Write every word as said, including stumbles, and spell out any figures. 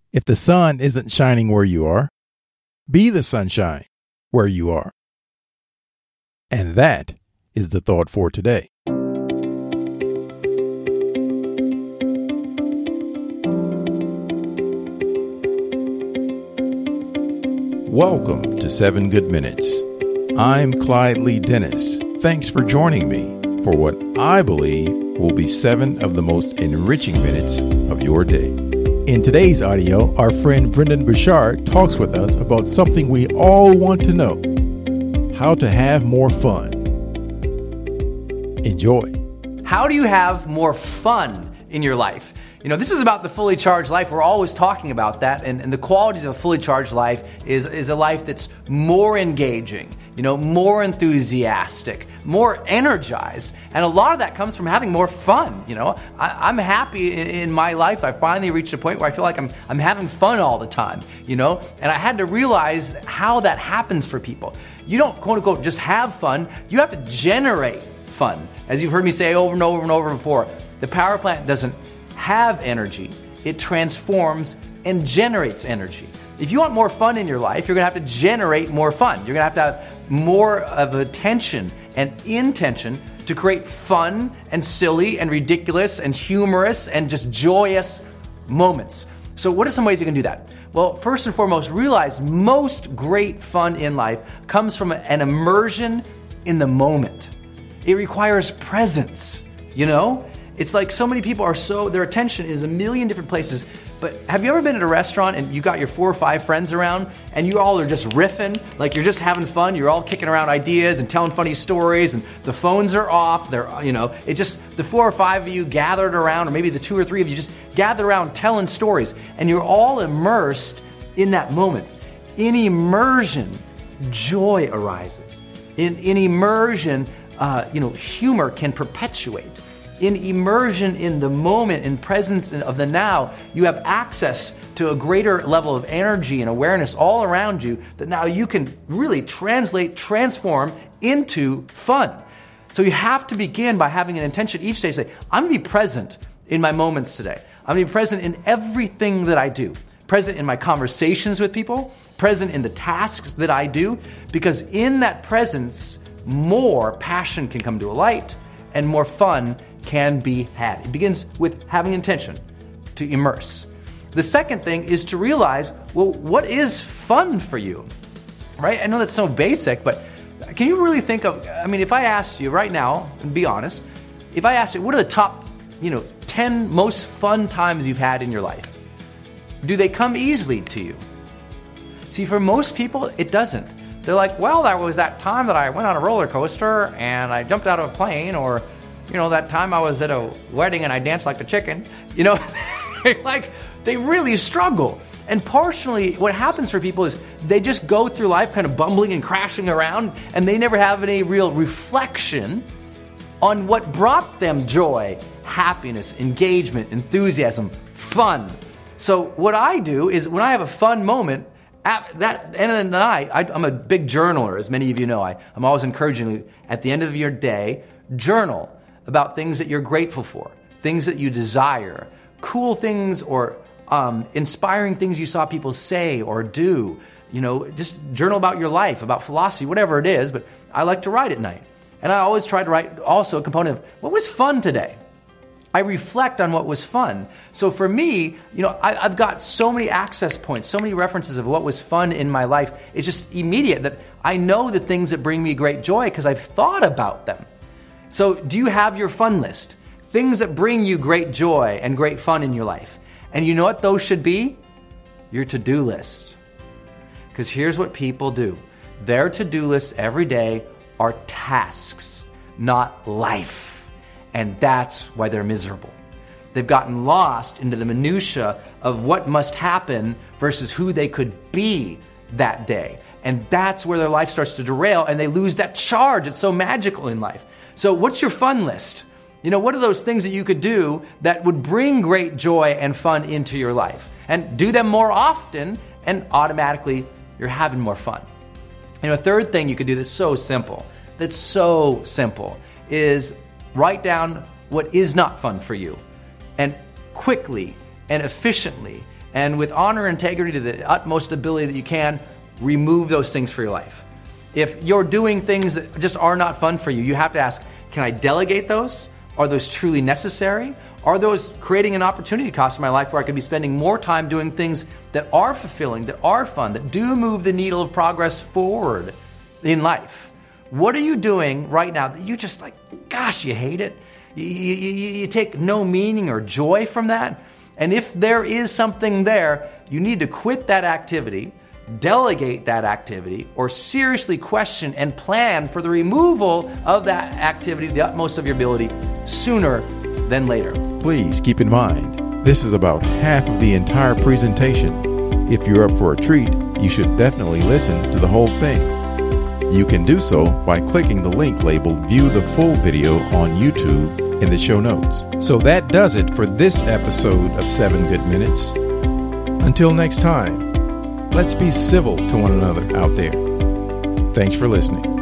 If the sun isn't shining where you are, be the sunshine where you are. And that is the thought for today. Welcome to Seven Good Minutes. I'm Clyde Lee Dennis. Thanks for joining me for what I believe will be seven of the most enriching minutes of your day. In today's audio, our friend Brendan Bouchard talks with us about something we all want to know: how to have more fun. Enjoy. How do you have more fun in your life? You know, this is about the fully charged life. We're always talking about that. And, and the qualities of a fully charged life is, is a life that's more engaging, you know, more enthusiastic, more energized. And a lot of that comes from having more fun. You know, I, I'm happy in, in my life. I finally reached a point where I feel like I'm, I'm having fun all the time, you know, and I had to realize how that happens for people. You don't, quote unquote, just have fun. You have to generate fun. As you've heard me say over and over and over before, the power plant doesn't have energy. It transforms and generates energy. If you want more fun in your life, you're going to have to generate more fun. You're going to have to have more of attention and intention to create fun and silly and ridiculous and humorous and just joyous moments. So what are some ways you can do that? Well, first and foremost, realize most great fun in life comes from an immersion in the moment. It requires presence, you know? It's like so many people are so, their attention is a million different places. But have you ever been at a restaurant and you got your four or five friends around and you all are just riffing, like you're just having fun, you're all kicking around ideas and telling funny stories and the phones are off, they're, you know, it just, the four or five of you gathered around, or maybe the two or three of you just gathered around telling stories, and you're all immersed in that moment. In immersion, joy arises. In, in immersion, uh, you know, humor can perpetuate. In immersion in the moment, in presence of the now, you have access to a greater level of energy and awareness all around you that now you can really translate, transform into fun. So you have to begin by having an intention each day to say, I'm going to be present in my moments today. I'm going to be present in everything that I do. Present in my conversations with people, present in the tasks that I do, because in that presence, more passion can come to a light and more fun can be had. It begins with having intention to immerse. The second thing is to realize, well, what is fun for you? Right? I know that's so basic, but can you really think of, I mean, if I asked you right now, and be honest, if I asked you, what are the top, you know, ten most fun times you've had in your life? Do they come easily to you? See, for most people, it doesn't. They're like, well, that was that time that I went on a roller coaster and I jumped out of a plane, or you know, that time I was at a wedding and I danced like a chicken. You know, like they really struggle. And partially what happens for people is they just go through life kind of bumbling and crashing around, and they never have any real reflection on what brought them joy, happiness, engagement, enthusiasm, fun. So what I do is when I have a fun moment, at that end of the night, I, I'm a big journaler, as many of you know. I, I'm always encouraging you at the end of your day, journal about things that you're grateful for, things that you desire, cool things or um, inspiring things you saw people say or do. You know, just journal about your life, about philosophy, whatever it is. But I like to write at night. And I always try to write also a component of what was fun today. I reflect on what was fun. So for me, you know, I, I've got so many access points, so many references of what was fun in my life. It's just immediate that I know the things that bring me great joy because I've thought about them. So do you have your fun list? Things that bring you great joy and great fun in your life. And you know what those should be? Your to-do list. Because here's what people do. Their to-do lists every day are tasks, not life. And that's why they're miserable. They've gotten lost into the minutia of what must happen versus who they could be that day. And that's where their life starts to derail and they lose that charge. It's so magical in life. So what's your fun list? You know, what are those things that you could do that would bring great joy and fun into your life? And do them more often and automatically you're having more fun. You know, a third thing you could do that's so simple, that's so simple, is write down what is not fun for you and quickly and efficiently and with honor and integrity to the utmost ability that you can, remove those things for your life. If you're doing things that just are not fun for you, you have to ask, can I delegate those? Are those truly necessary? Are those creating an opportunity cost in my life where I could be spending more time doing things that are fulfilling, that are fun, that do move the needle of progress forward in life? What are you doing right now that you just like, gosh, you hate it? You, you, you take no meaning or joy from that? And if there is something there, you need to quit that activity, delegate that activity, or seriously question and plan for the removal of that activity to the utmost of your ability sooner than later. Please keep in mind, this is about half of the entire presentation. If you're up for a treat, you should definitely listen to the whole thing. You can do so by clicking the link labeled View the Full Video on YouTube in the show notes. So that does it for this episode of seven Good Minutes. Until next time, let's be civil to one another out there. Thanks for listening.